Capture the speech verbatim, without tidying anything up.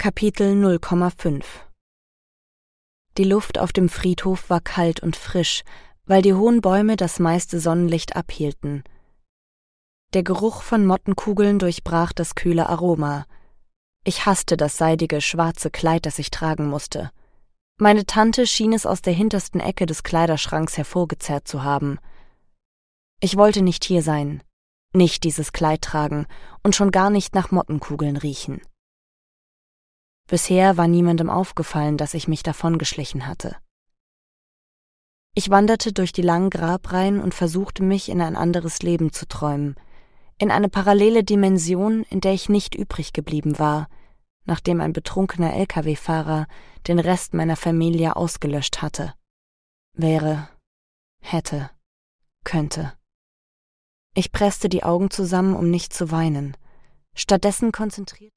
Kapitel null Komma fünf. Die Luft auf dem Friedhof war kalt und frisch, weil die hohen Bäume das meiste Sonnenlicht abhielten. Der Geruch von Mottenkugeln durchbrach das kühle Aroma. Ich hasste das seidige, schwarze Kleid, das ich tragen musste. Meine Tante schien es aus der hintersten Ecke des Kleiderschranks hervorgezerrt zu haben. Ich wollte nicht hier sein, nicht dieses Kleid tragen und schon gar nicht nach Mottenkugeln riechen. Bisher war niemandem aufgefallen, dass ich mich davongeschlichen hatte. Ich wanderte durch die langen Grabreihen und versuchte mich in ein anderes Leben zu träumen, in eine parallele Dimension, in der ich nicht übrig geblieben war, nachdem ein betrunkener L K W-Fahrer den Rest meiner Familie ausgelöscht hatte. Wäre, hätte, könnte. Ich presste die Augen zusammen, um nicht zu weinen. Stattdessen konzentrierte